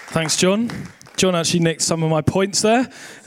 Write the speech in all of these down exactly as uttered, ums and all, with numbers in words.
Thanks, John. John actually nicked some of my points there.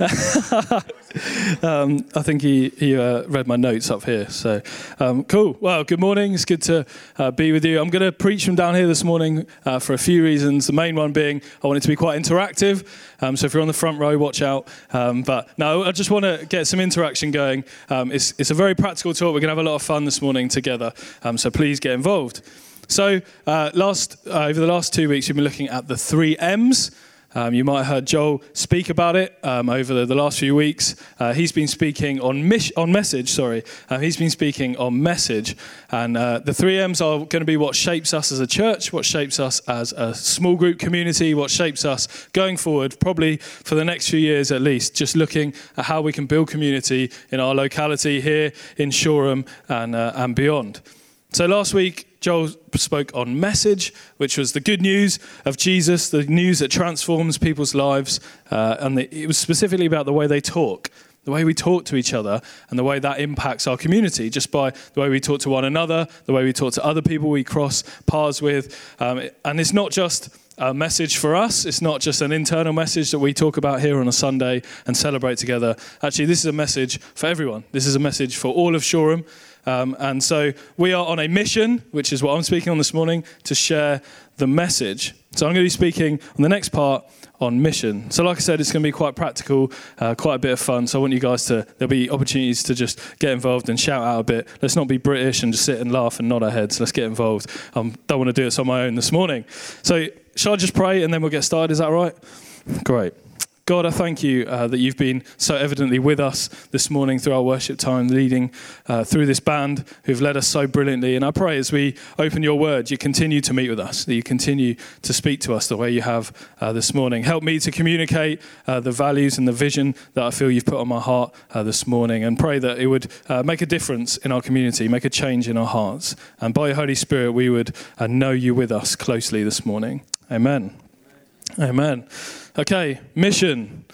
um, I think he, he uh, read my notes up here. So, um, cool. Well, good morning. It's good to uh, be with you. I'm going to preach from down here this morning uh, for a few reasons. The main one being I want it to be quite interactive. Um, so if you're on the front row, watch out. Um, but no, I just want to get some interaction going. Um, it's, it's a very practical talk. We're going to have a lot of fun this morning together. Um, so please get involved. So uh, last uh, over the last two weeks, we've been looking at the three M's. Um, you might have heard Joel speak about it um, over the, the last few weeks. Uh, he's been speaking on mis- on message, sorry. Uh, he's been speaking on message. And uh, the three M's are going to be what shapes us as a church, what shapes us as a small group community, what shapes us going forward, probably for the next few years at least, just looking at how we can build community in our locality here in Shoreham and, uh, and beyond. So last week, Joel spoke on message, which was the good news of Jesus, the news that transforms people's lives. Uh, and the, it was specifically about the way they talk, the way we talk to each other, and the way that impacts our community, just by the way we talk to one another, the way we talk to other people we cross paths with. Um, and it's not just a message for us. It's not just an internal message that we talk about here on a Sunday and celebrate together. Actually, this is a message for everyone. This is a message for all of Shoreham. Um, and so we are on a mission, which is what I'm speaking on this morning, to share the message. So I'm going to be speaking on the next part on mission. So like I said, it's going to be quite practical, uh, quite a bit of fun. So I want you guys to, there'll be opportunities to just get involved and shout out a bit. Let's not be British and just sit and laugh and nod our heads. Let's get involved. I um, don't want to do this on my own this morning. So shall I just pray and then we'll get started? Is that right? Great. God, I thank you uh, that you've been so evidently with us this morning through our worship time, leading uh, through this band who've led us so brilliantly. And I pray as we open your word, you continue to meet with us, that you continue to speak to us the way you have uh, this morning. Help me to communicate uh, the values and the vision that I feel you've put on my heart uh, this morning, and pray that it would uh, make a difference in our community, make a change in our hearts. And by your Holy Spirit, we would uh, know you with us closely this morning. Amen. Amen. Okay, mission.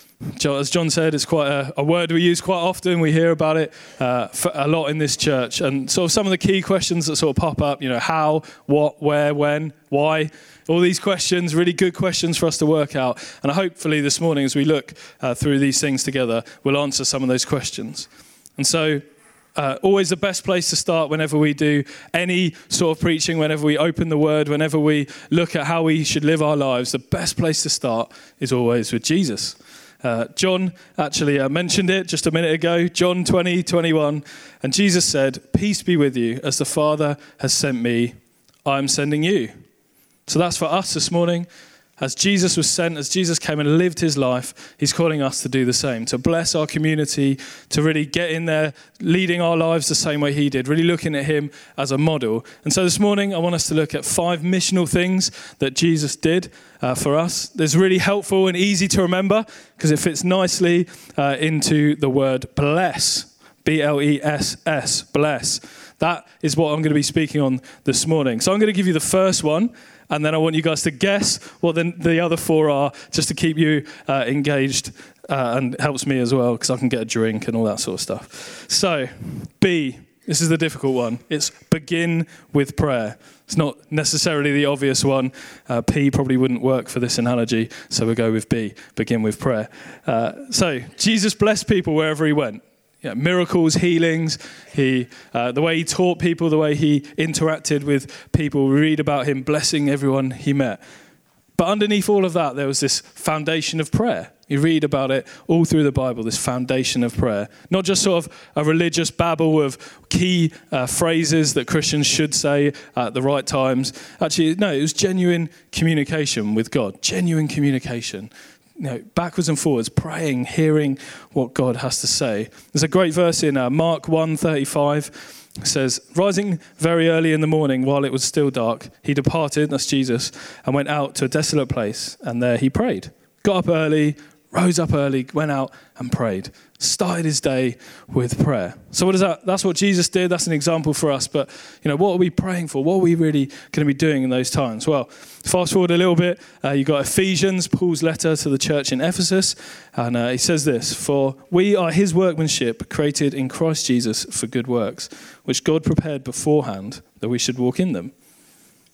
As John said, it's quite a, a word we use quite often. We hear about it uh, for a lot in this church. And sort of some of the key questions that sort of pop up, you know, how, what, where, when, why, all these questions, really good questions for us to work out. And hopefully this morning, as we look uh, through these things together, we'll answer some of those questions. And so Uh, always the best place to start whenever we do any sort of preaching, whenever we open the word, whenever we look at how we should live our lives, the best place to start is always with Jesus. Uh, John actually uh, mentioned it just a minute ago, John twenty, twenty-one, and Jesus said, "Peace be with you, as the Father has sent me, I am sending you." So that's for us this morning. As Jesus was sent, as Jesus came and lived his life, he's calling us to do the same, to bless our community, to really get in there, leading our lives the same way he did, really looking at him as a model. And so this morning, I want us to look at five missional things that Jesus did uh, for us. That's really helpful and easy to remember because it fits nicely uh, into the word bless, B L E S S, bless. That is what I'm going to be speaking on this morning. So I'm going to give you the first one, and then I want you guys to guess what the, the other four are, just to keep you uh, engaged, uh, and helps me as well, because I can get a drink and all that sort of stuff. So, B, this is the difficult one. It's begin with prayer. It's not necessarily the obvious one. Uh, P probably wouldn't work for this analogy, so we'll go with B, begin with prayer. Uh, so, Jesus blessed people wherever he went. Yeah, miracles, healings, he, uh, the way he taught people, the way he interacted with people. We read about him blessing everyone he met. But underneath all of that, there was this foundation of prayer. You read about it all through the Bible, this foundation of prayer. Not just sort of a religious babble of key uh, phrases that Christians should say at the right times. Actually, no, it was genuine communication with God, genuine communication. You know, backwards and forwards, praying, hearing what God has to say. There's a great verse in uh, Mark one thirty-five. It says, "Rising very early in the morning while it was still dark, he departed," that's Jesus, "and went out to a desolate place, and there he prayed." Got up early, rose up early, went out and prayed. Started his day with prayer. So what is that? That's what Jesus did. That's an example for us. But, you know, what are we praying for? What are we really going to be doing in those times? Well, fast forward a little bit. Uh, you've got Ephesians, Paul's letter to the church in Ephesus. And uh, he says this, "For we are his workmanship, created in Christ Jesus for good works, which God prepared beforehand that we should walk in them."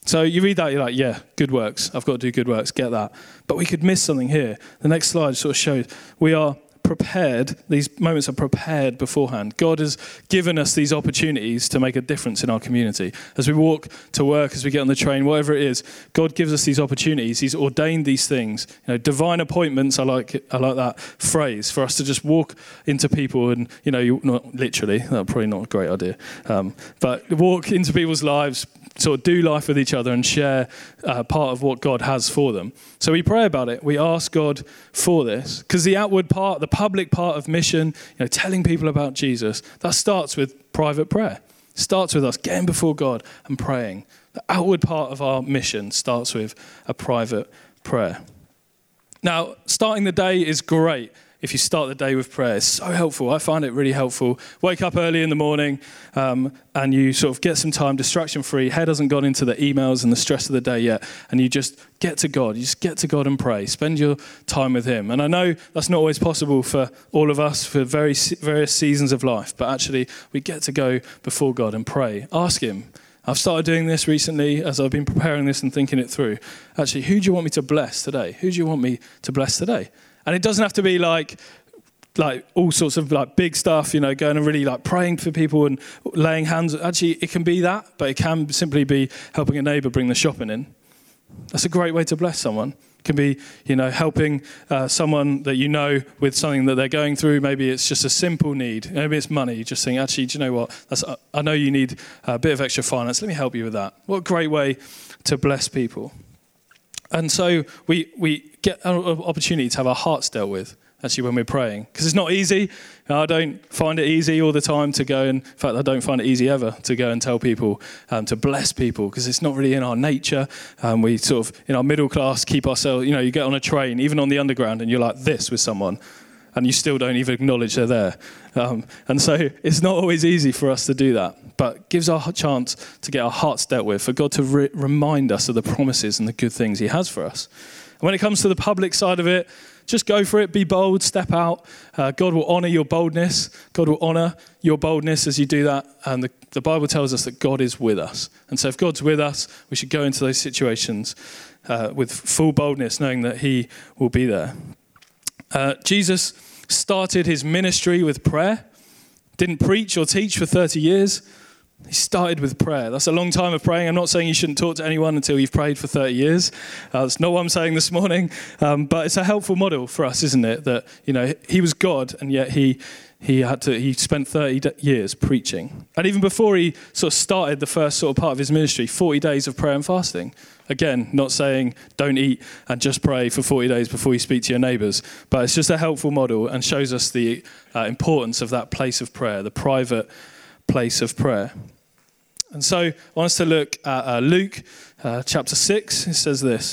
So you read that, you're like, yeah, good works. I've got to do good works, get that. But we could miss something here. The next slide sort of shows we are prepared, these moments are prepared beforehand. God has given us these opportunities to make a difference in our community. As we walk to work, as we get on the train, whatever it is, God gives us these opportunities. He's ordained these things. You know, divine appointments, I like it, I like that phrase, for us to just walk into people and, you know, you, not literally, that's probably not a great idea, um, but walk into people's lives, sort of do life with each other and share uh, part of what God has for them. So we pray about it. We ask God for this because the outward part, the public part of mission, you know, telling people about Jesus, that starts with private prayer. It starts with us getting before God and praying. The outward part of our mission starts with a private prayer. Now, starting the day is great. If you start the day with prayer, it's so helpful. I find it really helpful. Wake up early in the morning um, and you sort of get some time distraction-free. Head hasn't gone into the emails and the stress of the day yet. And you just get to God. You just get to God and pray. Spend your time with him. And I know that's not always possible for all of us for very various seasons of life. But actually, we get to go before God and pray. Ask him. I've started doing this recently as I've been preparing this and thinking it through. Actually, who do you want me to bless today? Who do you want me to bless today? And it doesn't have to be like like all sorts of like big stuff, you know, going and really like praying for people and laying hands. Actually, it can be that, but it can simply be helping a neighbour bring the shopping in. That's a great way to bless someone. It can be, you know, helping uh, someone that you know with something that they're going through. Maybe it's just a simple need. Maybe it's money. You just think, actually, do you know what? That's, I know you need a bit of extra finance. Let me help you with that. What a great way to bless people. And so we we get an opportunity to have our hearts dealt with, actually, when we're praying. Because it's not easy. I don't find it easy all the time to go and, in fact, I don't find it easy ever to go and tell people, um, to bless people, because it's not really in our nature. Um, we sort of, in our middle class, keep ourselves, you know, you get on a train, even on the underground, and you're like this with someone, and you still don't even acknowledge they're there. Um, and so it's not always easy for us to do that, but gives our chance to get our hearts dealt with, for God to re- remind us of the promises and the good things he has for us. And when it comes to the public side of it, just go for it, be bold, step out. Uh, God will honour your boldness. God will honour your boldness as you do that. And the, the Bible tells us that God is with us. And so if God's with us, we should go into those situations uh, with full boldness, knowing that he will be there. Uh, Jesus started his ministry with prayer. Didn't preach or teach for thirty years. He started with prayer. That's a long time of praying. I'm not saying you shouldn't talk to anyone until you've prayed for thirty years. Uh, that's not what I'm saying this morning. Um, but it's a helpful model for us, isn't it? That, you know, he was God, and yet he he had to. He spent thirty years preaching. And even before he sort of started the first sort of part of his ministry, forty days of prayer and fasting. Again, not saying don't eat and just pray for forty days before you speak to your neighbours. But it's just a helpful model and shows us the uh, importance of that place of prayer, the private place of prayer. And so I want us to look at uh, Luke uh, chapter six. It says this: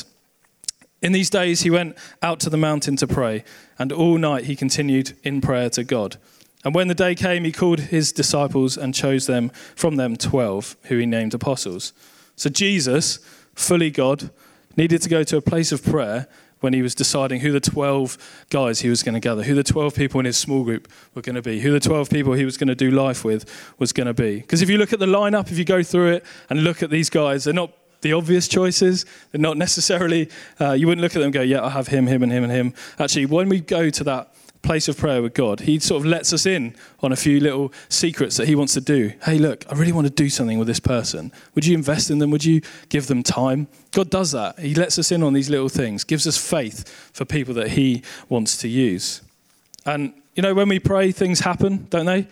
"In these days he went out to the mountain to pray, and all night he continued in prayer to God. And when the day came, he called his disciples and chose them from them twelve, who he named apostles." So Jesus, fully God, needed to go to a place of prayer when he was deciding who the twelve guys he was going to gather, who the twelve people in his small group were going to be, who the twelve people he was going to do life with was going to be. Because if you look at the lineup, if you go through it and look at these guys, they're not the obvious choices. They're not necessarily, uh, you wouldn't look at them and go, yeah, I have him, him, and him, and him. Actually, when we go to that place of prayer with God, he sort of lets us in on a few little secrets that he wants to do. Hey, look, I really want to do something with this person. Would you invest in them? Would you give them time? God does that. He lets us in on these little things, gives us faith for people that he wants to use. And, you know, when we pray, things happen, don't they?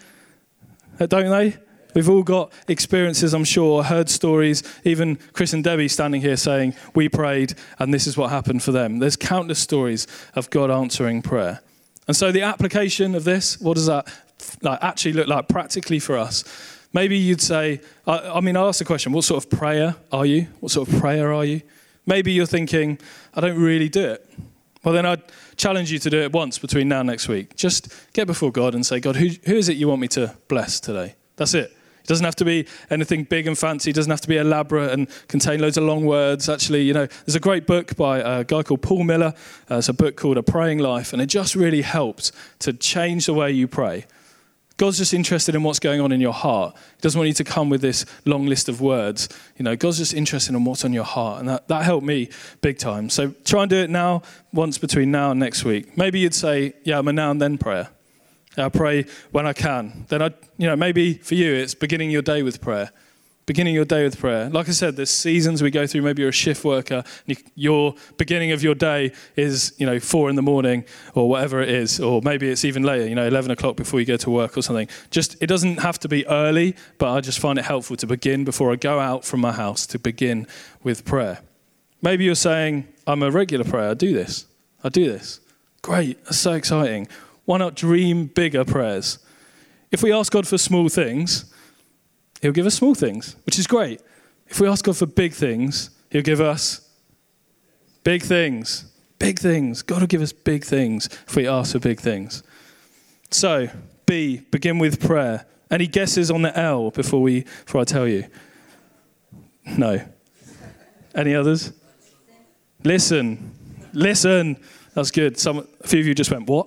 Don't they? We've all got experiences, I'm sure, heard stories, even Chris and Debbie standing here saying, we prayed and this is what happened for them. There's countless stories of God answering prayer. And so the application of this, what does that like actually look like practically for us? Maybe you'd say, I, I mean, I'll ask the question, what sort of prayer are you? What sort of prayer are you? Maybe you're thinking, I don't really do it. Well, then I'd challenge you to do it once between now and next week. Just get before God and say, God, who, who is it you want me to bless today? That's it. It doesn't have to be anything big and fancy. It doesn't have to be elaborate and contain loads of long words. Actually, you know, there's a great book by a guy called Paul Miller. Uh, it's a book called A Praying Life, and it just really helps to change the way you pray, God's just interested in what's going on in your heart. He doesn't want you to come with this long list of words. You know, God's just interested in what's on your heart. And that, that helped me big time. So try and do it now, once between now and next week. Maybe you'd say, yeah, I'm a now and then prayer. I pray when I can. Then, I, you know, maybe for you, it's beginning your day with prayer. Beginning your day with prayer. Like I said, there's seasons we go through. Maybe you're a shift worker. And you, your beginning of your day is, you know, four in the morning or whatever it is. Or maybe it's even later, you know, eleven o'clock before you go to work or something. Just, it doesn't have to be early, but I just find it helpful to begin before I go out from my house, to begin with prayer. Maybe you're saying, I'm a regular prayer. I do this. I do this. Great. That's so exciting. Why not dream bigger prayers? If we ask God for small things, He'll give us small things, which is great. If we ask God for big things, He'll give us big things. Big things. God will give us big things if we ask for big things. So, B, begin with prayer. Any guesses on the L before we before I tell you? No. Any others? Listen. Listen. That's good. Some, a few of you just went, what?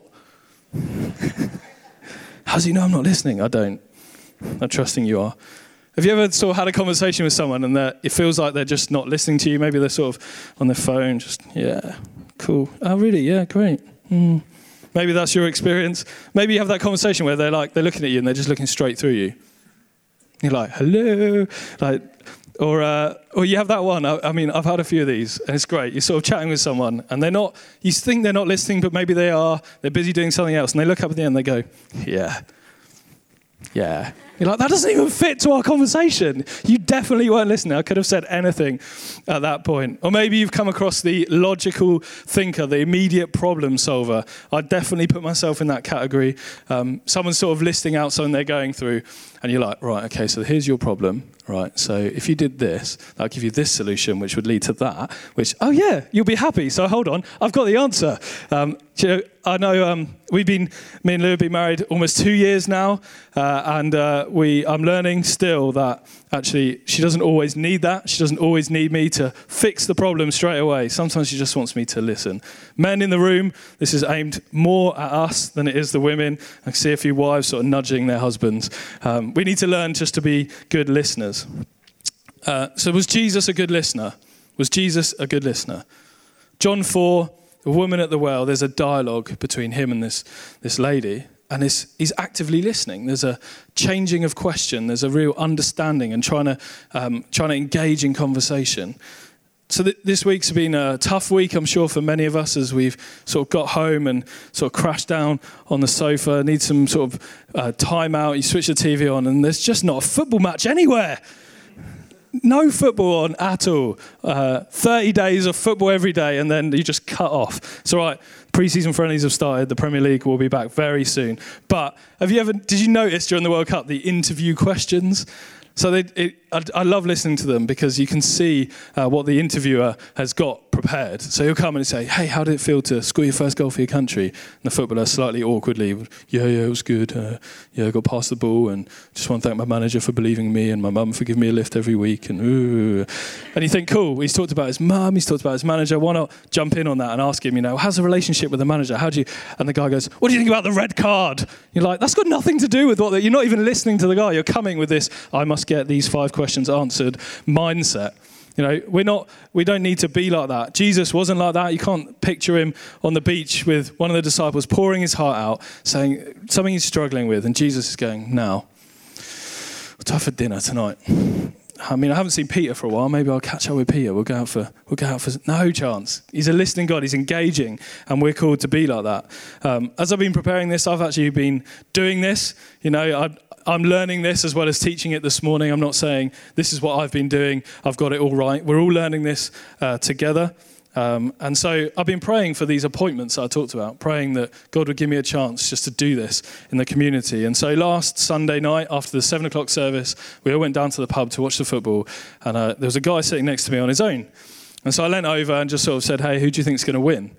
How does he know I'm not listening? I don't. I'm trusting you are. Have you ever sort of had a conversation with someone and it feels like they're just not listening to you? Maybe they're sort of on their phone, just, yeah, cool. Oh, really? Yeah, great. Mm. Maybe that's your experience. Maybe you have that conversation where they're like, they're looking at you and they're just looking straight through you. You're like, hello. Like, or uh, or you have that one. I, I mean, I've had a few of these and it's great. You're sort of chatting with someone and they're not, you think they're not listening, but maybe they are. They're busy doing something else and they look up at the end and they go, yeah, yeah. You're like, that doesn't even fit to our conversation. You definitely weren't listening. I could have said anything at that point. Or maybe you've come across the logical thinker, the immediate problem solver. I definitely put myself in that category. Um, someone's sort of listing out something they're going through, and you're like, right, okay, so here's your problem, right? So if you did this, I'll give you this solution, which would lead to that, which, oh yeah, you'll be happy. So hold on, I've got the answer. Um, you know, I know um, we've been, me and Lou have been married almost two years now, uh, and uh, we, I'm learning still that actually she doesn't always need that. She doesn't always need me to fix the problem straight away. Sometimes she just wants me to listen. Men in the room, this is aimed more at us than it is the women. I can see a few wives sort of nudging their husbands. Um, we need to learn just to be good listeners. Uh, so was Jesus a good listener? Was Jesus a good listener? John four, the woman at the well, there's a dialogue between him and this, this lady, and he's, he's actively listening. There's a changing of question. There's a real understanding and trying to um, trying to engage in conversation. So th- this week's been a tough week, I'm sure, for many of us as we've sort of got home and sort of crashed down on the sofa, need some sort of uh, time out. You switch the T V on and there's just not a football match anywhere. No football on at all. Uh, thirty days of football every day and then you just cut off. It's all right. Pre-season friendlies have started. The Premier League will be back very soon. But have you ever, did you notice during the World Cup the interview questions? So they, it, I, I love listening to them because you can see uh, what the interviewer has got prepared. So he'll come and say, hey, how did it feel to score your first goal for your country? And the footballer slightly awkwardly, yeah, yeah, it was good. Uh, yeah, I got past the ball and just want to thank my manager for believing in me and my mum for giving me a lift every week. And ooh. And you think, cool, he's talked about his mum, he's talked about his manager. Why not jump in on that and ask him, you know, how's the relationship with the manager? How do you? And the guy goes, what do you think about the red card? You're like, that's got nothing to do with what, the, you're not even listening to the guy. You're coming with this, I must get these five questions answered mindset. You know, we're not, we don't need to be like that. Jesus wasn't like that. You can't picture him on the beach with one of the disciples pouring his heart out, saying something he's struggling with. And Jesus is going, now, what's up for dinner tonight? I mean, I haven't seen Peter for a while. Maybe I'll catch up with Peter. We'll go out for, we'll go out for, no chance. He's a listening God. He's engaging. And we're called to be like that. Um, as I've been preparing this, I've actually been doing this. You know, I, I'm learning this as well as teaching it this morning. I'm not saying this is what I've been doing. I've got it all right. We're all learning this uh, together. Um, and so I've been praying for these appointments that I talked about, praying that God would give me a chance just to do this in the community. And so last Sunday night, after the seven o'clock service, we all went down to the pub to watch the football. And uh, there was a guy sitting next to me on his own. And so I leant over and just sort of said, hey, who do you think is going to win?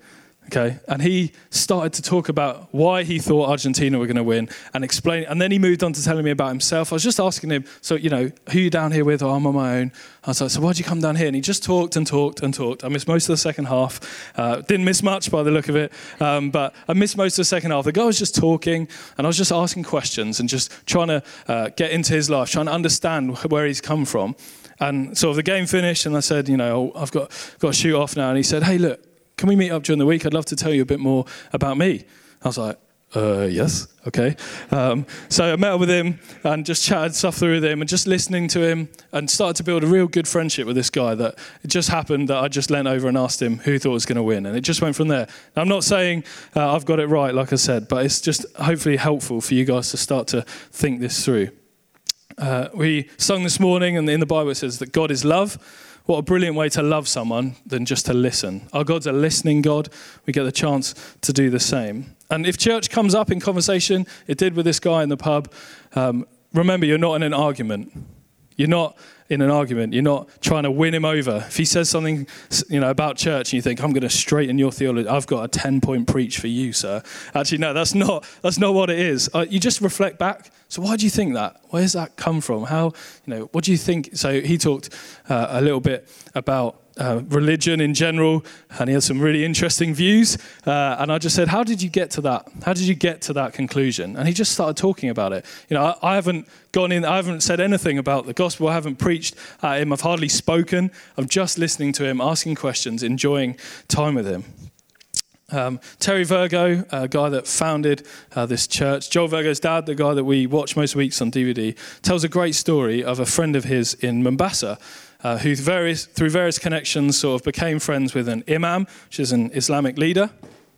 Okay, and he started to talk about why he thought Argentina were going to win and explain. And then he moved on to telling me about himself. I was just asking him, so, you know, who are you down here with? Oh, I'm on my own. I was like, so why'd you come down here? And he just talked and talked and talked. I missed most of the second half. Uh, didn't miss much by the look of it, um, but I missed most of the second half. The guy was just talking, and I was just asking questions and just trying to uh, get into his life, trying to understand where he's come from. And so the game finished, and I said, you know, I've got got to shoot off now. And he said, hey, look, can we meet up during the week? I'd love to tell you a bit more about me. I was like, uh, yes, okay. Um, so I met up with him and just chatted stuff through with him and just listening to him and started to build a real good friendship with this guy that it just happened that I just leant over and asked him who he thought was going to win. And it just went from there. Now, I'm not saying uh, I've got it right, like I said, but it's just hopefully helpful for you guys to start to think this through. Uh, we sung this morning, and in the Bible it says that God is love. What a brilliant way to love someone than just to listen. Our God's a listening God. We get the chance to do the same. And if church comes up in conversation, it did with this guy in the pub, um, remember, you're not in an argument. You're not in an argument. You're not trying to win him over. If he says something, you know, about church and you think, I'm going to straighten your theology, I've got a ten-point preach for you, sir. Actually, no, that's not that's not what it is. Uh, you just reflect back. So why do you think that? Where does that come from? How, you know, what do you think? So he talked uh, a little bit about uh, religion in general, and he had some really interesting views. Uh, and I just said, how did you get to that? How did you get to that conclusion? And he just started talking about it. You know, I, I haven't gone in, I haven't said anything about the gospel. I haven't preached at him. I've hardly spoken. I'm just listening to him, asking questions, enjoying time with him. Um, Terry Virgo, a guy that founded uh, this church, Joel Virgo's dad, the guy that we watch most weeks on D V D, tells a great story of a friend of his in Mombasa, uh, who various, through various connections sort of became friends with an imam, which is an Islamic leader,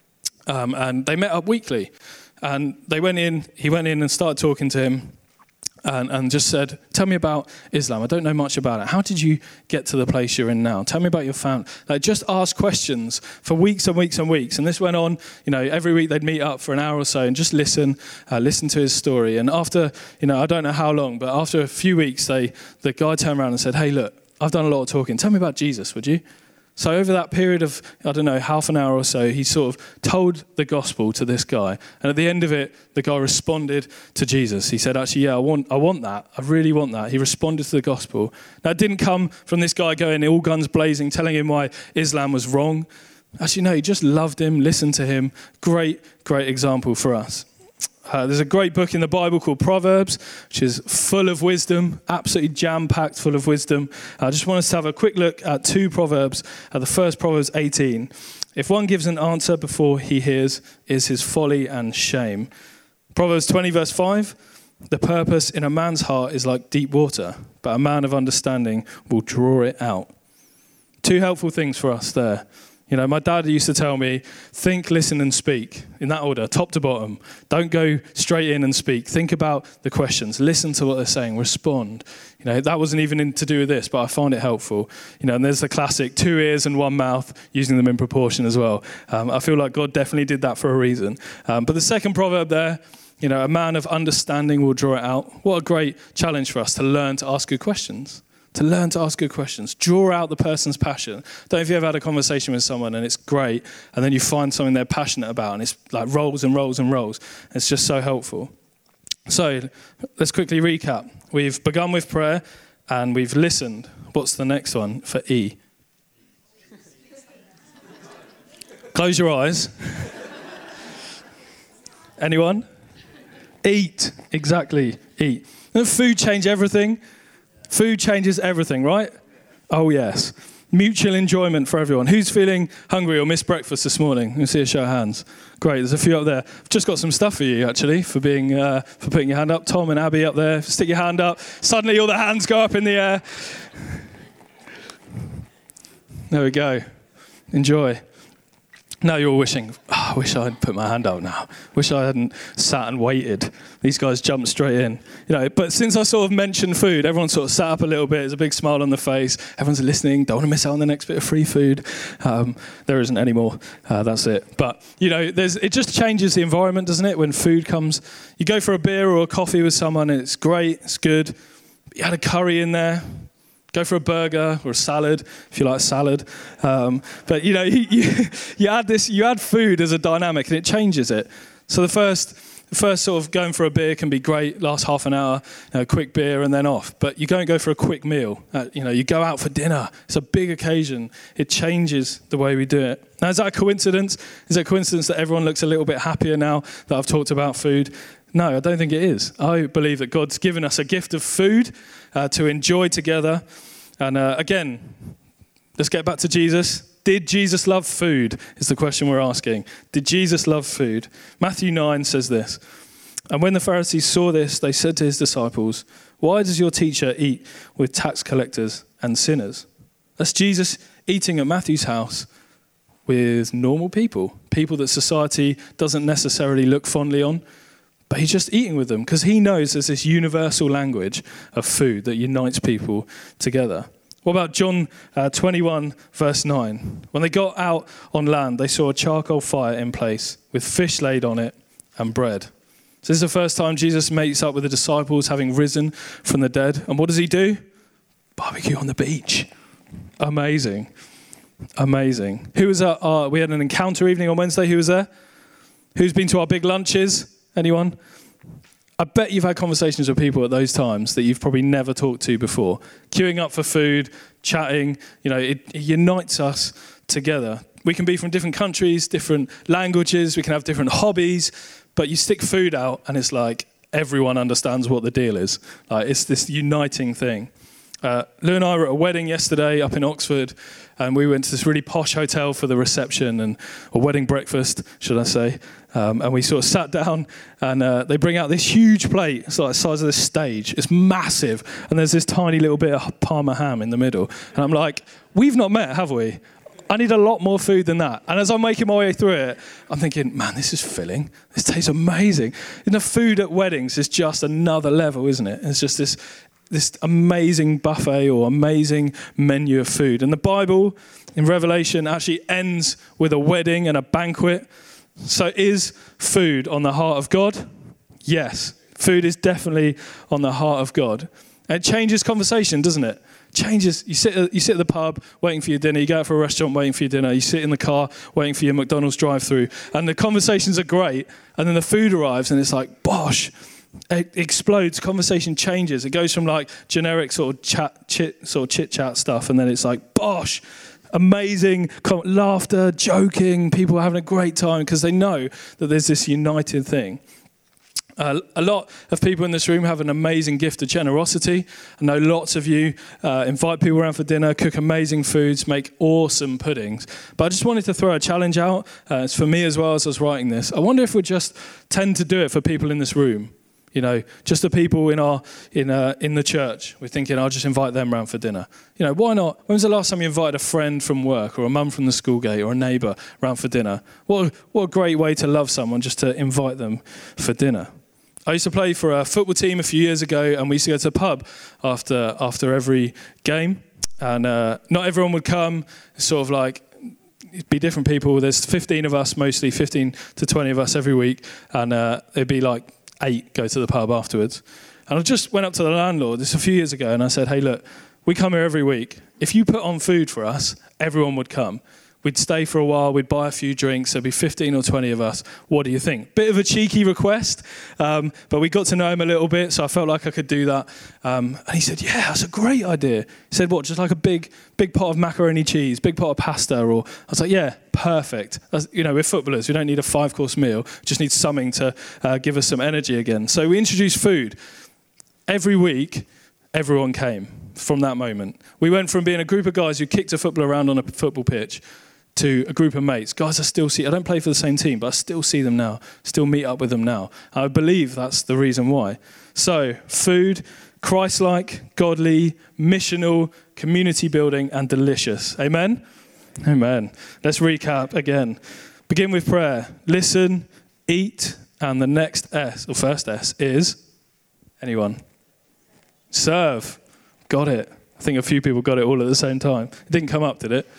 um, and they met up weekly. And they went in, he went in and started talking to him, And, and just said, tell me about Islam. I don't know much about it. How did you get to the place you're in now? Tell me about your family. Like, just ask questions for weeks and weeks and weeks. And this went on, you know, every week they'd meet up for an hour or so and just listen, uh, listen to his story. And after, you know, I don't know how long, but after a few weeks, they the guy turned around and said, hey, look, I've done a lot of talking. Tell me about Jesus, would you? So over that period of, I don't know, half an hour or so, he sort of told the gospel to this guy. And at the end of it, the guy responded to Jesus. He said, actually, yeah, I want I want that. I really want that. He responded to the gospel. Now, it didn't come from this guy going all guns blazing, telling him why Islam was wrong. Actually, no, he just loved him, listened to him. Great, great example for us. Uh, there's a great book in the Bible called Proverbs, which is full of wisdom, absolutely jam-packed full of wisdom. I just want us to have a quick look at two Proverbs. Uh, the first, Proverbs eighteen. If one gives an answer before he hears, is his folly and shame. Proverbs twenty, verse five. The purpose in a man's heart is like deep water, but a man of understanding will draw it out. Two helpful things for us there. You know, my dad used to tell me, think, listen, and speak. In that order, top to bottom. Don't go straight in and speak. Think about the questions. Listen to what they're saying. Respond. You know, that wasn't even in to do with this, but I find it helpful. You know, and there's the classic two ears and one mouth, using them in proportion as well. Um, I feel like God definitely did that for a reason. Um, but the second proverb there, you know, a man of understanding will draw it out. What a great challenge for us to learn to ask good questions. To learn to ask good questions. Draw out the person's passion. Don't know if you ever had a conversation with someone and it's great, and then you find something they're passionate about, and it's like rolls and rolls and rolls. It's just so helpful. So let's quickly recap. We've begun with prayer, and we've listened. What's the next one for E? Close your eyes. Anyone? Eat. Exactly. Eat. Doesn't food change everything? Food changes everything, right? Oh, yes. Mutual enjoyment for everyone. Who's feeling hungry or missed breakfast this morning? Let me see a show of hands. Great, there's a few up there. I've just got some stuff for you, actually, for being uh, for putting your hand up. Tom and Abby up there, stick your hand up. Suddenly all the hands go up in the air. There we go. Enjoy. Now you're all wishing, oh, I wish I'd put my hand up now. Wish I hadn't sat and waited. These guys jumped straight in. You know, but since I sort of mentioned food, everyone sort of sat up a little bit. There's a big smile on the face. Everyone's listening. Don't want to miss out on the next bit of free food. Um, there isn't anymore. Uh, that's it. But, you know, there's it just changes the environment, doesn't it? When food comes, you go for a beer or a coffee with someone and it's great, it's good. You had a curry in there. Go for a burger or a salad if you like salad. Um, but you know, you, you, you add this, you add food as a dynamic, and it changes it. So the first, the first sort of going for a beer can be great, last half an hour, you know, quick beer and then off. But you don't go for a quick meal. Uh, you know, you go out for dinner. It's a big occasion. It changes the way we do it. Now, is that a coincidence? Is it a coincidence that everyone looks a little bit happier now that I've talked about food? No, I don't think it is. I believe that God's given us a gift of food uh, to enjoy together. And uh, again, let's get back to Jesus. Did Jesus love food? Is the question we're asking. Did Jesus love food? Matthew nine says this. And when the Pharisees saw this, they said to his disciples, "Why does your teacher eat with tax collectors and sinners?" That's Jesus eating at Matthew's house with normal people, people that society doesn't necessarily look fondly on. But he's just eating with them because he knows there's this universal language of food that unites people together. What about John uh, twenty-one, verse nine? When they got out on land, they saw a charcoal fire in place with fish laid on it and bread. So this is the first time Jesus meets up with the disciples having risen from the dead. And what does he do? Barbecue on the beach. Amazing. Amazing. Who was at our, we had an encounter evening on Wednesday. Who was there? Who's been to our big lunches? Anyone? I bet you've had conversations with people at those times that you've probably never talked to before. Queuing up for food, chatting, you know, it, it unites us together. We can be from different countries, different languages, we can have different hobbies, but you stick food out and it's like everyone understands what the deal is. Like it's this uniting thing. Uh, Lou and I were at a wedding yesterday up in Oxford, and we went to this really posh hotel for the reception and a wedding breakfast, should I say. Um, and we sort of sat down, and uh, they bring out this huge plate. It's like the size of this stage. It's massive, and there's this tiny little bit of Parma ham in the middle. And I'm like, we've not met, have we? I need a lot more food than that. And as I'm making my way through it, I'm thinking, man, this is filling. This tastes amazing. And the food at weddings is just another level, isn't it? It's just this this amazing buffet or amazing menu of food. And the Bible in Revelation actually ends with a wedding and a banquet. So is food on the heart of God? Yes. Food is definitely on the heart of God. And it changes conversation, doesn't it? Changes. You sit at, you sit at the pub waiting for your dinner. You go out for a restaurant waiting for your dinner. You sit in the car waiting for your McDonald's drive-through. And the conversations are great. And then the food arrives and it's like, bosh. It explodes. Conversation changes. It goes from like generic sort of chat, chit, sort of chit-chat stuff, and then it's like, bosh, amazing com- laughter, joking. People are having a great time because they know that there's this united thing. Uh, a lot of people in this room have an amazing gift of generosity. I know lots of you uh, invite people around for dinner, cook amazing foods, make awesome puddings. But I just wanted to throw a challenge out. Uh, it's for me as well as I was writing this. I wonder if we just tend to do it for people in this room. You know, just the people in our in uh, in the church. We're thinking, I'll just invite them round for dinner. You know, why not? When was the last time you invited a friend from work or a mum from the school gate or a neighbour round for dinner? What what a great way to love someone, just to invite them for dinner. I used to play for a football team a few years ago, and we used to go to the pub after after every game. And uh, not everyone would come. It's sort of like, it'd be different people. There's fifteen of us, mostly fifteen to twenty of us every week, and uh, it'd be like eight go to the pub afterwards. And I just went up to the landlord, this a few years ago, and I said, hey, look, we come here every week. If you put on food for us, everyone would come. We'd stay for a while, we'd buy a few drinks, there'd be fifteen or twenty of us. What do you think? Bit of a cheeky request, um, but we got to know him a little bit, so I felt like I could do that. Um, and he said, yeah, that's a great idea. He said, what, just like a big big pot of macaroni cheese, big pot of pasta? Or I was like, yeah, perfect. That's, you know, we're footballers, we don't need a five-course meal, just need something to uh, give us some energy again. So we introduced food. Every week, everyone came from that moment. We went from being a group of guys who kicked a football around on a football pitch to a group of mates. Guys, I still see, I don't play for the same team, but I still see them now, still meet up with them now. I believe that's the reason why. So, food, Christ-like, godly, missional, community building, and delicious. Amen? Amen. Let's recap again. Begin with prayer. Listen, eat, and the next S, or first S, is, anyone? Serve. Got it. I think a few people got it all at the same time. It didn't come up, did it?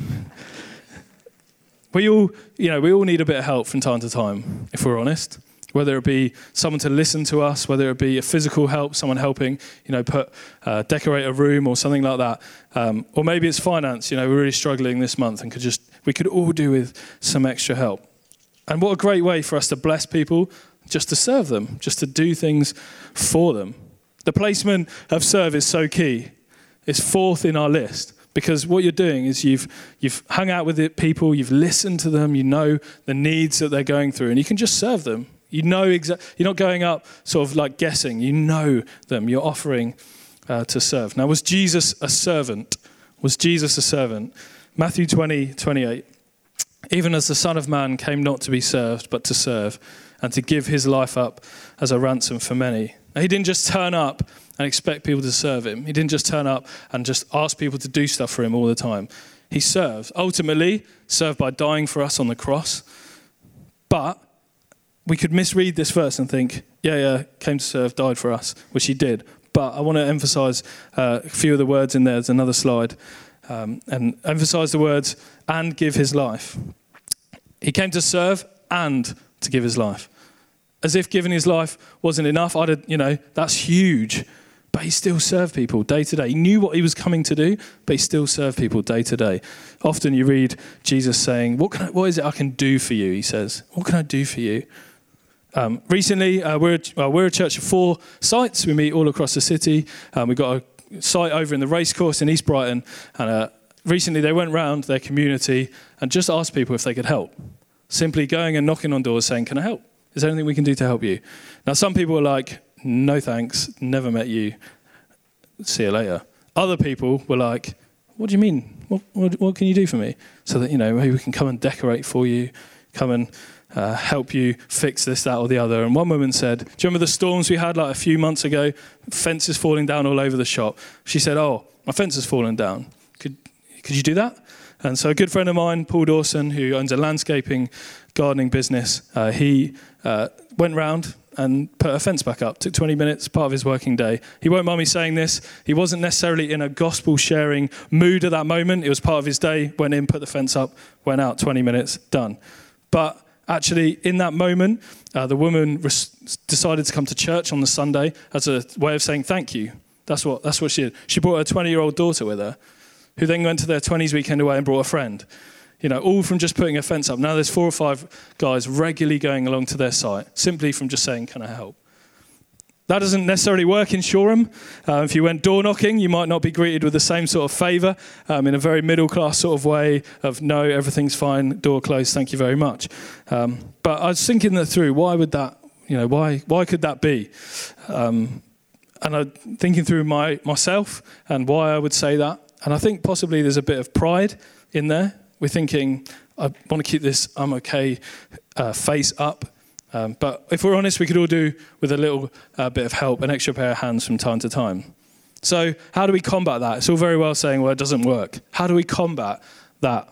We all, you know, we all need a bit of help from time to time, if we're honest. whether it be someone to listen to us, whether it be a physical help, someone helping, you know, put uh, decorate a room or something like that, um, or maybe it's finance. You know, we're really struggling this month and could just we could all do with some extra help. And what a great way for us to bless people, just to serve them, just to do things for them. The placement of serve is so key. It's fourth in our list. Because what you're doing is you've you've hung out with it, people, you've listened to them, you know the needs that they're going through, and you can just serve them. You know exa- you're not going up sort of like guessing. You know them. You're offering uh, to serve. Now, was Jesus a servant? Was Jesus a servant? Matthew twenty, twenty-eight. Even as the Son of Man came not to be served, but to serve, and to give his life up as a ransom for many. Now, he didn't just turn up and expect people to serve him. He didn't just turn up and just ask people to do stuff for him all the time. He served. Ultimately, served by dying for us on the cross. But we could misread this verse and think, yeah, yeah, came to serve, died for us, which he did. But I want to emphasize uh, a few of the words in there. There's another slide. Um, and emphasize the words, and give his life. He came to serve and to give his life. As if giving his life wasn't enough. I'd have, you know, that's huge. But he still served people day to day. He knew what he was coming to do, but he still served people day to day. Often you read Jesus saying, what, can I, what is it I can do for you, he says. What can I do for you? Um, recently, uh, we're, well, we're a church of four sites. We meet all across the city. Um, we've got a site over in the racecourse in East Brighton. And uh, recently they went round their community and just asked people if they could help. Simply going and knocking on doors saying, can I help? Is there anything we can do to help you? Now, some people are like, no thanks, never met you, see you later. Other people were like, what do you mean? What, what, what can you do for me? So that, you know, maybe we can come and decorate for you, come and uh, help you fix this, that, or the other. And one woman said, do you remember the storms we had like a few months ago? Fences falling down all over the shop. She said, oh, my fence has fallen down. Could, could you do that? And so a good friend of mine, Paul Dawson, who owns a landscaping gardening business, uh, he uh, went round and put a fence back up. Took twenty minutes, part of his working day. He won't mind me saying this. He wasn't necessarily in a gospel-sharing mood at that moment. It was part of his day. Went in, put the fence up, went out, twenty minutes, done. But actually, in that moment, uh, the woman res- decided to come to church on the Sunday as a way of saying thank you. That's what, that's what she did. She brought her twenty-year-old daughter with her, who then went to their twenties weekend away and brought a friend. You know, all from just putting a fence up. Now there's four or five guys regularly going along to their site, simply from just saying, can I help? That doesn't necessarily work in Shoreham. Uh, if you went door knocking, you might not be greeted with the same sort of favour um, in a very middle class sort of way of, no, everything's fine, door closed, thank you very much. Um, but I was thinking that through, why would that, you know, why why could that be? Um, and I'm thinking through my myself and why I would say that. And I think possibly there's a bit of pride in there. We're thinking, I want to keep this I'm okay uh, face up. Um, but if we're honest, we could all do with a little uh, bit of help, an extra pair of hands from time to time. So how do we combat that? It's all very well saying, well, it doesn't work. How do we combat that?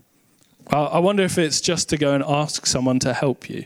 Well, I wonder if it's just to go and ask someone to help you.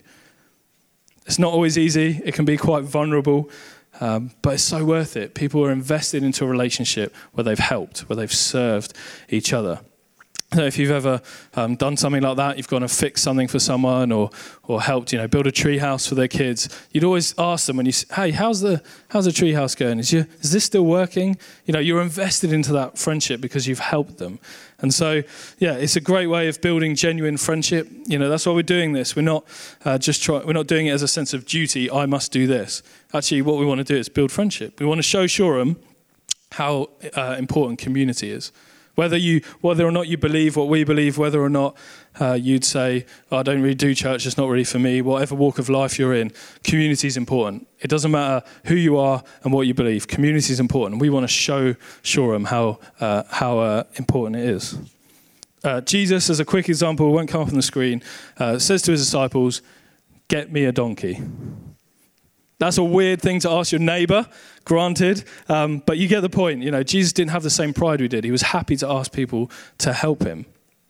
It's not always easy. It can be quite vulnerable. Um, but it's so worth it. People are invested into a relationship where they've helped, where they've served each other. So if you've ever um, done something like that, you've gone and fixed something for someone or or helped, you know, build a tree house for their kids, you'd always ask them when you say, hey, how's the how's the tree house going? Is you is this still working? You know, you're invested into that friendship because you've helped them. And so, yeah, it's a great way of building genuine friendship. You know, that's why we're doing this. We're not uh, just try, we're not doing it as a sense of duty. I must do this. Actually, what we want to do is build friendship. We want to show Shoreham how uh, important community is. Whether you, whether or not you believe what we believe, whether or not uh, you'd say, oh, I don't really do church, it's not really for me, whatever walk of life you're in, community is important. It doesn't matter who you are and what you believe. Community is important. We want to show Shoreham how, uh, how uh, important it is. Uh, Jesus, as a quick example, won't come up on the screen, uh, says to his disciples, get me a donkey. That's a weird thing to ask your neighbour, granted, um, but you get the point. You know, Jesus didn't have the same pride we did. He was happy to ask people to help him.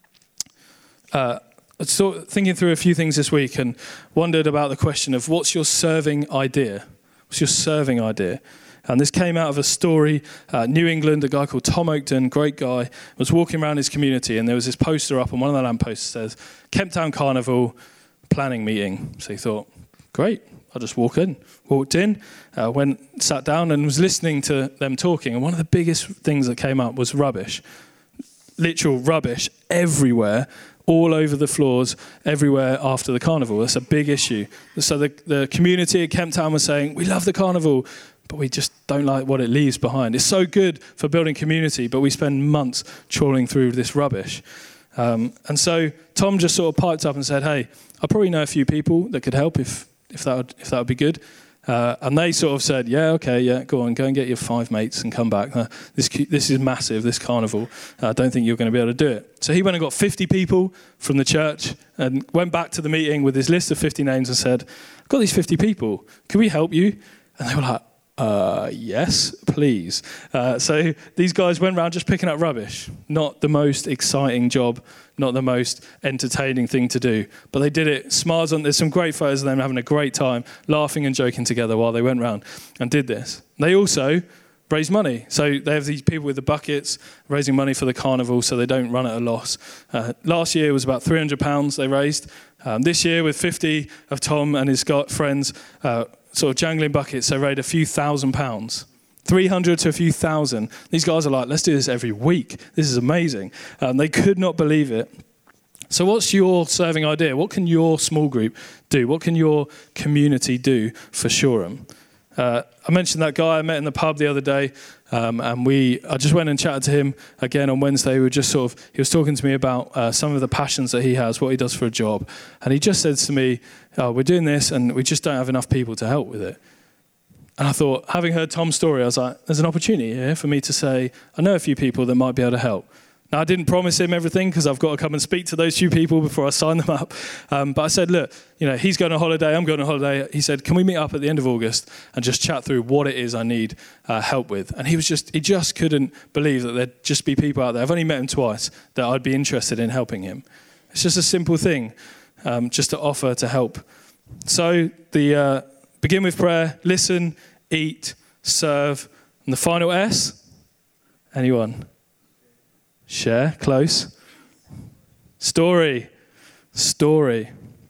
Uh, I was sort of thinking through a few things this week and wondered about the question of what's your serving idea? What's your serving idea? And this came out of a story, uh, New England, a guy called Tom Oakton, great guy, was walking around his community and there was this poster up on one of the lampposts that says, Kemptown Carnival planning meeting. So he thought, great. I'll just walk in. Walked in, uh, went, sat down and was listening to them talking. And one of the biggest things that came up was rubbish. Literal rubbish everywhere, all over the floors, everywhere after the carnival. That's a big issue. So the, the community at Kemp Town was saying, we love the carnival, but we just don't like what it leaves behind. It's so good for building community, but we spend months trawling through this rubbish. Um, and so Tom just sort of piped up and said, hey, I probably know a few people that could help if if that would, if that would be good. Uh, and they sort of said, yeah, okay, yeah, go on, go and get your five mates and come back. Uh, this this is massive, this carnival. I uh, don't think you're going to be able to do it. So he went and got fifty people from the church and went back to the meeting with his list of fifty names and said, I've got these fifty people. Can we help you? And they were like, uh, yes, please. Uh, so these guys went around just picking up rubbish. Not the most exciting job, not the most entertaining thing to do. But they did it. Smiles on. There's some great photos of them having a great time, laughing and joking together while they went around and did this. They also raised money. So they have these people with the buckets raising money for the carnival so they don't run at a loss. Uh, last year was about three hundred pounds they raised. Um, this year with fifty of Tom and his friends uh, sort of jangling buckets, they raised a few thousand pounds. three hundred to a few thousand. These guys are like, let's do this every week. This is amazing. Um, they could not believe it. So what's your serving idea? What can your small group do? What can your community do for Shoreham? Uh, I mentioned that guy I met in the pub the other day, um, and we I just went and chatted to him again on Wednesday. We were just sort of, he was talking to me about uh, some of the passions that he has, what he does for a job. And he just said to me, oh, we're doing this and we just don't have enough people to help with it. And I thought, having heard Tom's story, I was like, there's an opportunity here for me to say, I know a few people that might be able to help. Now, I didn't promise him everything because I've got to come and speak to those few people before I sign them up. Um, but I said, look, you know, he's going on holiday, I'm going on holiday. He said, can we meet up at the end of August and just chat through what it is I need uh, help with? And he was just, he just couldn't believe that there'd just be people out there. I've only met him twice that I'd be interested in helping him. It's just a simple thing, um, just to offer to help. So the uh, begin with prayer, listen, eat, serve, and the final S, anyone? Share, close. Story, story.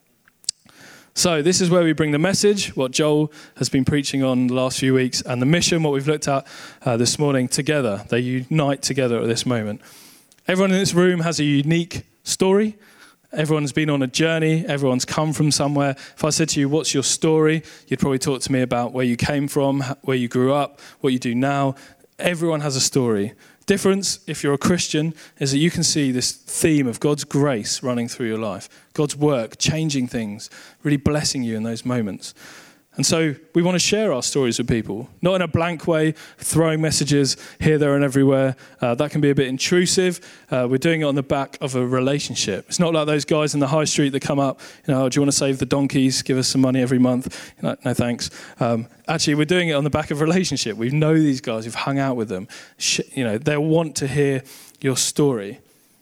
So this is where we bring the message, what Joel has been preaching on the last few weeks, and the mission, what we've looked at uh, this morning, together. They unite together at this moment. Everyone in this room has a unique story. Everyone's been on a journey. Everyone's come from somewhere. If I said to you, what's your story? You'd probably talk to me about where you came from, where you grew up, what you do now. Everyone has a story. Difference, if you're a Christian, is that you can see this theme of God's grace running through your life. God's work, changing things, really blessing you in those moments. And so we want to share our stories with people, not in a blank way, throwing messages here, there, and everywhere. Uh, that can be a bit intrusive. Uh, we're doing it on the back of a relationship. It's not like those guys in the high street that come up, you know, oh, do you want to save the donkeys? Give us some money every month. You know, no, thanks. Um, actually, we're doing it on the back of a relationship. We know these guys. We've hung out with them. You know, they'll want to hear your story.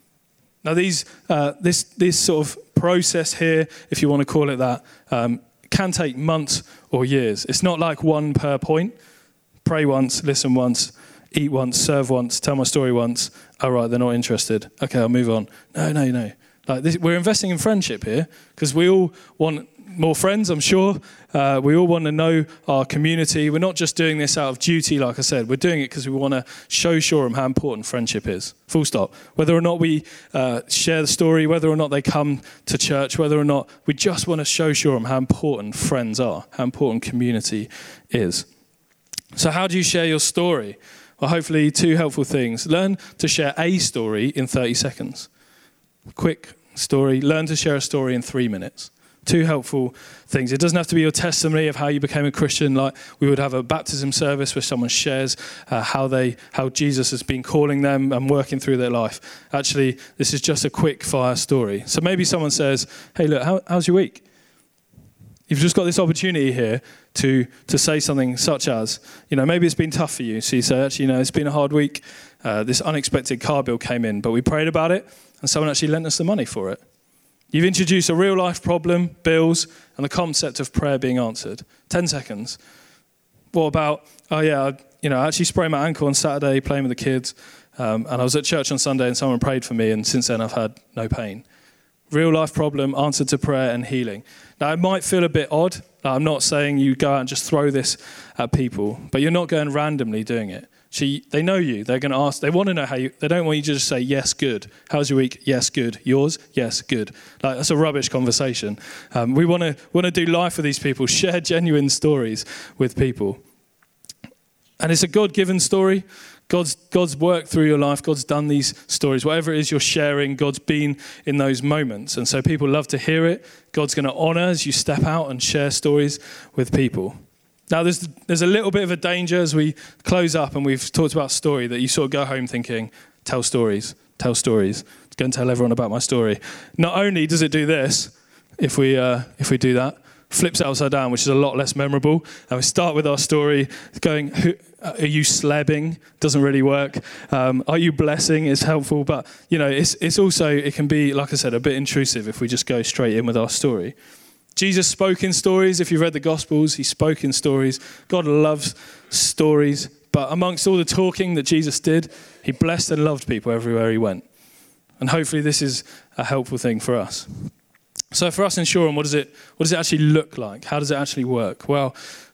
Now, these uh, this this sort of process here, if you want to call it that, um, can take months or years. It's not like one per point. Pray once, listen once, eat once, serve once, tell my story once. All right, they're not interested. Okay, I'll move on. No, no, no. Like this, we're investing in friendship here because we all want more friends, I'm sure. Uh, we all want to know our community. We're not just doing this out of duty, like I said. We're doing it because we want to show Shoreham how important friendship is. Full stop. Whether or not we uh, share the story, whether or not they come to church, whether or not we just want to show Shoreham how important friends are, how important community is. So how do you share your story? Well, hopefully two helpful things. Learn to share a story in thirty seconds. Quick story. Learn to share a story in three minutes. Two helpful things. It doesn't have to be your testimony of how you became a Christian. Like we would have a baptism service where someone shares uh, how they, how Jesus has been calling them and working through their life. Actually, this is just a quick fire story. So maybe someone says, "Hey, look, how, how's your week?" You've just got this opportunity here to to say something such as, you know, maybe it's been tough for you. So you say, actually, you know, it's been a hard week. Uh, this unexpected car bill came in, but we prayed about it, and someone actually lent us the money for it. You've introduced a real life problem, bills, and the concept of prayer being answered. Ten seconds. What about, oh yeah, I, you know, I actually sprained my ankle on Saturday playing with the kids, um, and I was at church on Sunday and someone prayed for me, and since then I've had no pain. Real life problem, answer to prayer and healing. Now, it might feel a bit odd. I'm not saying you go out and just throw this at people, but you're not going randomly doing it. She, they know you. They're going to ask. They want to know how you. They don't want you to just say yes, good. How's your week? Yes, good. Yours? Yes, good. Like, that's a rubbish conversation. Um, we want to want to do life with these people. Share genuine stories with people, and it's a God-given story. God's God's worked through your life. God's done these stories. Whatever it is you're sharing, God's been in those moments, and so people love to hear it. God's going to honor as you step out and share stories with people. Now, there's there's a little bit of a danger as we close up and we've talked about story that you sort of go home thinking, tell stories, tell stories. Go and tell everyone about my story. Not only does it do this, if we uh, if we do that, flips it upside down, which is a lot less memorable. And we start with our story going, who, uh, are you slebbing? Doesn't really work. Um, are you blessing? It's helpful. But, you know, it's it's also, it can be, like I said, a bit intrusive if we just go straight in with our story. Jesus spoke in stories. If you've read the Gospels, he spoke in stories. God loves stories. But amongst all the talking that Jesus did, he blessed and loved people everywhere he went. And hopefully this is a helpful thing for us. So for us in Shoreham, what does it what does it actually look like? How does it actually work? Well,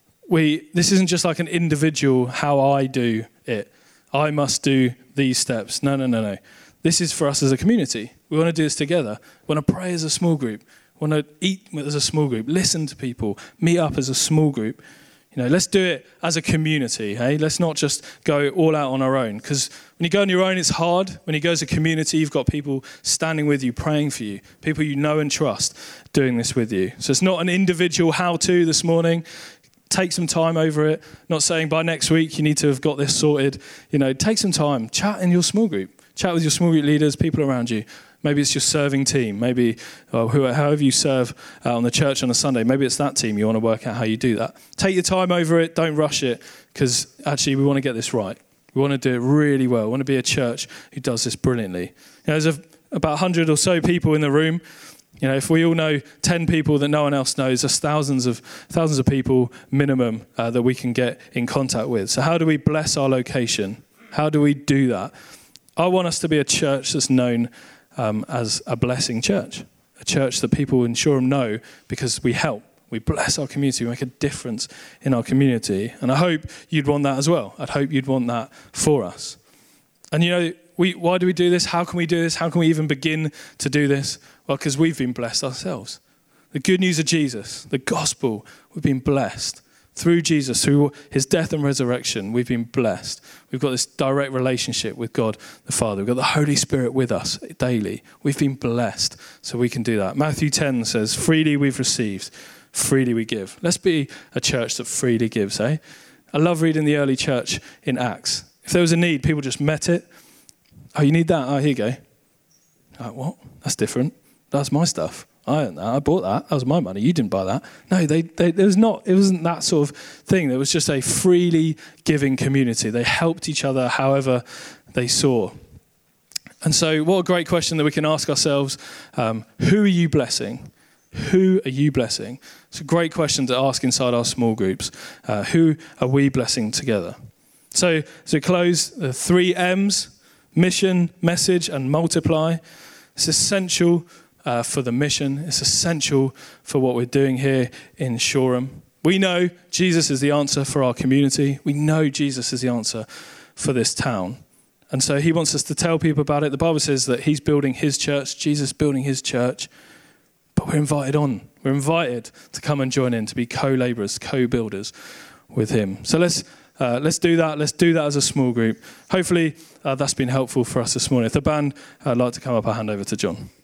we this isn't just like an individual, how I do it. I must do these steps. No, no, no, no. This is for us as a community. We want to do this together. We want to pray as a small group. We want to eat as a small group. Listen to people. Meet up as a small group. You know, let's do it as a community, hey? Let's not just go all out on our own. Because when you go on your own, it's hard. When you go as a community, you've got people standing with you, praying for you, people you know and trust doing this with you. So it's not an individual how-to this morning. Take some time over it. Not saying by next week you need to have got this sorted. You know, take some time. Chat in your small group. Chat with your small group leaders, people around you. Maybe it's your serving team. Maybe uh, however you serve uh, on the church on a Sunday, maybe it's that team. You want to work out how you do that. Take your time over it. Don't rush it, because actually we want to get this right. We want to do it really well. We want to be a church who does this brilliantly. You know, there's a, about one hundred or so people in the room. You know, if we all know ten people that no one else knows, there's thousands of thousands of people minimum uh, that we can get in contact with. So how do we bless our location? How do we do that? I want us to be a church that's known Um, as a blessing church, a church that people in Shoreham know because we help, we bless our community, we make a difference in our community. And I hope you'd want that as well. I'd hope you'd want that for us. And you know, we, why do we do this? How can we do this? How can we even begin to do this? Well, because we've been blessed ourselves. The good news of Jesus, the gospel, we've been blessed. Through Jesus, through his death and resurrection, we've been blessed. We've got this direct relationship with God the Father. We've got the Holy Spirit with us daily. We've been blessed, so we can do that. Matthew ten says, freely we've received, freely we give. Let's be a church that freely gives, eh? I love reading the early church in Acts. If there was a need, people just met it. Oh, you need that? Oh, here you go. Like, what? That's different. That's my stuff. I own that. I bought that. That was my money. You didn't buy that. No, they, they, there was not. It wasn't that sort of thing. There was just a freely giving community. They helped each other however they saw. And so, what a great question that we can ask ourselves: um, Who are you blessing? Who are you blessing? It's a great question to ask inside our small groups. Uh, who are we blessing together? So, to close, the three M's: mission, message, and multiply. It's essential. Uh, for the mission. It's essential for what we're doing here in Shoreham. We know Jesus is the answer for our community. We know Jesus is the answer for this town. And so he wants us to tell people about it. The Bible says that he's building his church, Jesus building his church, but we're invited on. We're invited to come and join in, to be co-laborers, co-builders with him. So let's uh, let's do that. Let's do that as a small group. Hopefully uh, that's been helpful for us this morning. If the band uh, would like to come up, I'll hand over to John.